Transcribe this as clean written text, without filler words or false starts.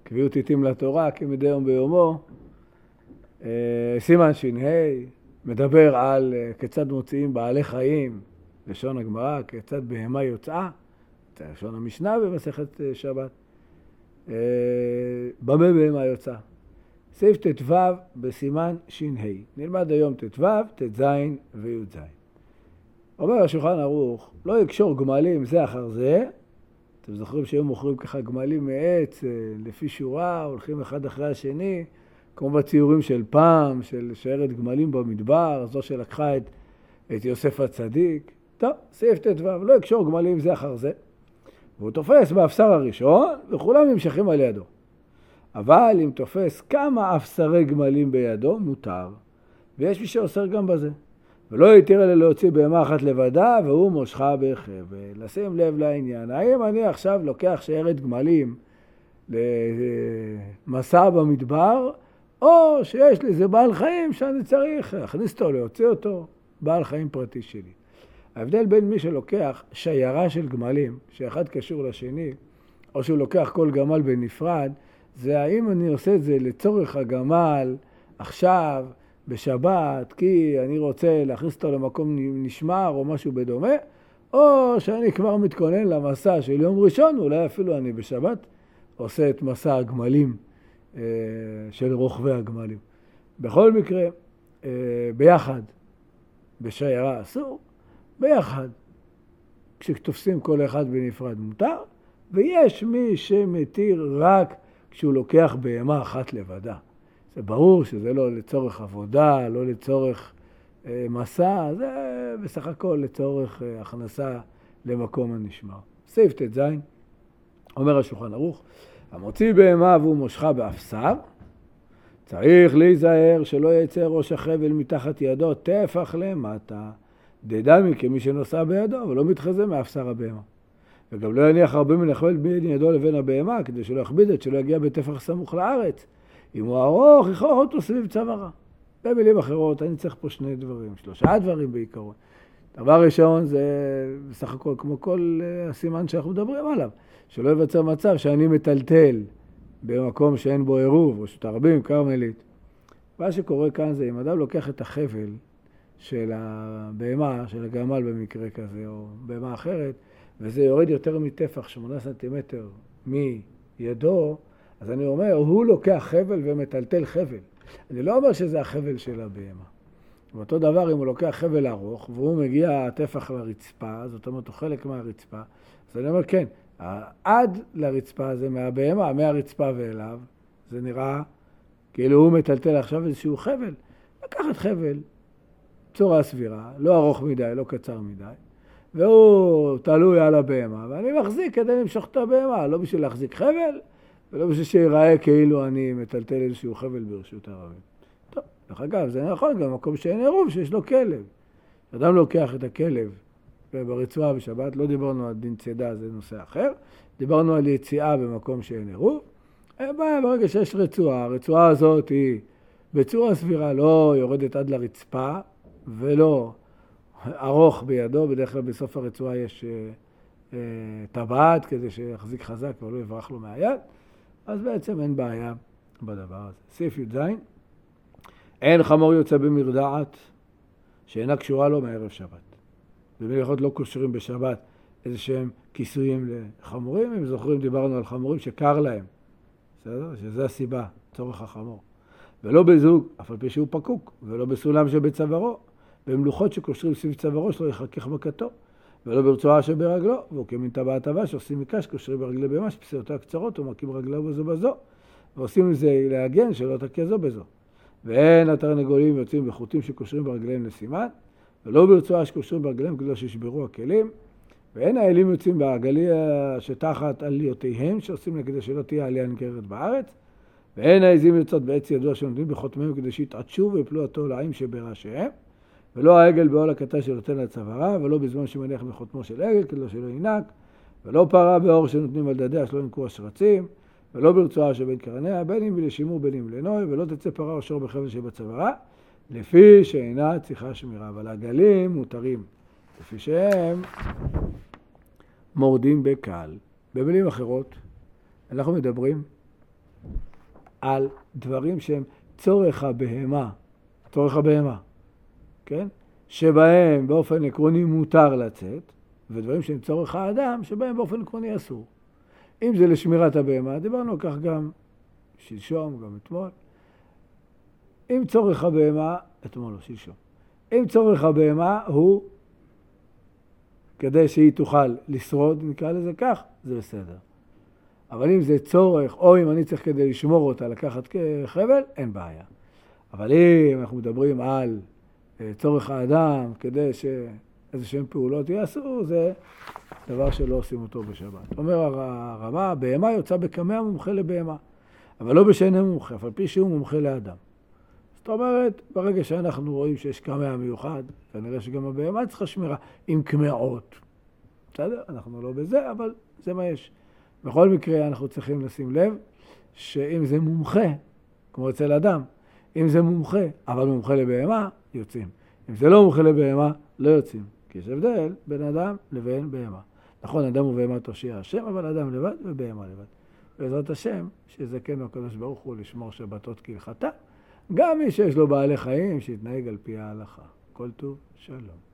קביעות עיתים לתורה כמדי יום ביומו. סימן ש"ה מדבר על כיצד מוציאים בעלי חיים, לשון הגמרא, כיצד בהמה יוצאה, זה לשון המשנה במסכת שבת. במה בהמה יוצאה? סעיף ט"ו בסימן ש"ה. נלמד היום ט"ו, ט"ז וי"ז. אומר השולחן ערוך, לא יקשור גמלים זה אחר זה. אתם זוכרים שהיו מוכרים ככה גמלים מעץ, לפי שורה, הולכים אחד אחרי השני, כמו בציורים של פעם, של שיירת גמלים במדבר, זו שלקחה את יוסף הצדיק. טוב, סעיף ט"ו, לא יקשור גמלים זה אחר זה. והוא תופס באפסר הראשון, וכולם נמשכים על ידו. אבל אם תופס כמה אפסרי גמלים בידו, מותר. ויש מי שאוסר גם בזה. ולא יתיר אלא להוציא בהמה אחת לבדה, והוא מושכה בחבל. לשים לב לעניין. האם אני עכשיו לוקח שיירת גמלים למסע במדבר, או שיש לי איזה בעל חיים שאני צריך להכניס אותו, להוציא אותו, בעל חיים פרטי שלי. ההבדל בין מי שלוקח שיירה של גמלים, שאחד קשור לשני, או שהוא לוקח כל גמל בנפרד, זה האם אני עושה את זה לצורך הגמל עכשיו, בשבת, כי אני רוצה להכניס אותו למקום נשמר או משהו בדומה, או שאני כבר מתכונן למסע של יום ראשון, אולי אפילו אני בשבת עושה את מסע הגמלים של רוכבי הגמלים. בכל מקרה, ביחד, בשיירה אסור, ביחד, כשתופסים כל אחד בנפרד מותר, ויש מי שמתיר רק כשהוא לוקח בהמה אחת לבדה. זה ברור שזה לא לצורך עבודה, לא לצורך מסע, זה בסך הכל לצורך הכנסה למקום הנשמר. סעיף ט"ז, אומר השולחן ערוך, המוציא בהמה והוא מושכה באפסר, צריך להיזהר שלא יצא ראש החבל מתחת ידו טפח למטה, דדמי כמי שנושא בידו, ולא מתחזה מאפסר הבהמה. וגם לא יניח הרבה מן החבל בין ידו לבין הבהמה, כדי שלא יכביד את, שלא יגיע בטפח סמוך לארץ. אם הוא ארוך, יכרוך אותו סביב צווארה. במילים אחרות, אני צריך פה שני דברים, שלושה דברים בעיקרון. דבר ראשון זה בסך הכל כמו כל הסימן שאנחנו מדברים עליו, שלא ייווצר מצב שאני מטלטל במקום שאין בו עירוב, או שתרבים, קרמלית. מה שקורה כאן זה אם אדם לוקח את החבל של הבהמה, של הגמל במקרה כזה, או בהמה אחרת, וזה יורד יותר מטפח 8 סנטימטר מידו, אז אני אומר, הוא לוקח חבל ומטלטל חבל. אני לא אומר שזה החבל של הבהמה. ואותו דבר, אם הוא לוקח חבל ארוך, והוא מגיע טפח לרצפה, זאת אומרת, הוא חלק מהרצפה, אז אני אומר, כן, עד לרצפה זה מהבהמה, מהרצפה ואליו, זה נראה כאילו הוא מטלטל עכשיו איזשהו חבל. לקחת חבל, צורה סבירה, לא ארוך מדי, לא קצר מדי, והוא תלוי על הבהמה, ואני מחזיק כדי למשוך את הבהמה, לא בשביל להחזיק חבל, ולא בשביל שיראה כאילו אני מטלטל איזשהו חבל ברשות הרבים. טוב, דרך אגב, זה נכון גם מקום שאין עירוב, שיש לו כלב. אדם לוקח את הכלב ברצועה בשבת, לא דיברנו על דין צידה, זה נושא אחר, דיברנו על יציאה במקום שאין עירוב. ברגע שיש רצועה, הרצועה הזאת היא בצורה סבירה, לא יורדת עד לרצפה, ולא ארוך בידו, בדרך כלל בסוף הרצועה יש טבעת כדי שיחזיק חזק ולא יברח לו מהיד, אז בעצם אין בעיה בדבר הזה. סעיף י"ז, אין חמור יוצא במרדעת שאינה קשורה לו מערב שבת. במיוחד לא קושרים בשבת איזה שהם כיסויים לחמורים, אם זוכרים דיברנו על חמורים שקר להם, בסדר? שזה הסיבה, צורך החמור. ולא בזוג, אף על פי שהוא פקוק, ולא בסולם שבצווארו, במלוכות שקושרים סביב צווארו שלא יחכך מכתו, ולא ברצועה שברגלו, והוא כמין טבעת טבע שעושים מקש, קושרים ברגלי בהמה שפסיעותיה קצרות, ומקים רגלו בזו בזו, ועושים לזה להגן שלא תכה זו בזו. ואין התרנגולים יוצאים בחוטים שקושרים ברגליהם לסימן, ולא ברצועה שקושרים ברגליהם כדי שישברו הכלים, ואין האלים יוצאים בעגליה שתחת עליותיהם שעושים לה כדי שלא תהיה עליה נגררת בארץ, ואין העזים יוצאות בעץ ידוע שנותנים בחותמיהם כדי שיתעטשו ויפלו התולעים שבראשיהם, ולא העגל בעול הקטן שנותן לצווארה, ולא בזמן שמניח בחותמו של עגל כדי שלא ינק, ולא פרה באור שנותנים על דדיה שלא ינקו השרצים, ולא ברצועה שבין קרניה, בין אם לשימור בין אם לנוי, ולא תצא פרה או שור בחבל שבצווארה, לפי שאינה צריכה שמירה. אבל העגלים מותרים, לפי שהם מורדים בקל. במילים אחרות, אנחנו מדברים על דברים שהם צורך הבהמה, כן? שבהם באופן עקרוני מותר לצאת, ודברים שהם צורך האדם, שבהם באופן עקרוני אסור. אם זה לשמירת הבהמה, דיברנו על כך גם שלשום, גם אתמול. אם צורך הבהמה, אתמול לא שלשום. אם צורך הבהמה הוא כדי שהיא תוכל לשרוד, נקרא לזה כך, זה בסדר. אבל אם זה צורך, או אם אני צריך כדי לשמור אותה, לקחת חבל, אין בעיה. אבל אם אנחנו מדברים על צורך האדם, כדי שאיזשהם פעולות יעשו, זה דבר שלא עושים אותו בשבת. אומר הרמה, בהמה יוצא בקמע מומחה לבהמה, אבל לא בשנה מומחה, אף על פי שהוא מומחה לאדם. זאת אומרת, ברגע שאנחנו רואים שיש קמע מיוחד, כנראה שגם הבהמה צריכה שמירה עם קמעות. בסדר? אנחנו לא בזה, אבל זה מה יש. בכל מקרה, אנחנו צריכים לשים לב שאם זה מומחה, כמו אצל אדם, אם זה מומחה, אבל מומחה לבהמה, יוצאים. אם זה לא מומחה לבהמה, לא יוצאים. כי יש הבדל בין אדם לבין בהמה. נכון, אדם ובהמה תושיע השם, אבל אדם לבד ובהמה לבד. בעזרת השם, שיזכנו הקדוש ברוך הוא לשמור שבתות כהלכתה, גם מי שיש לו בעלי חיים, שיתנהג על פי ההלכה. כל טוב, שלום.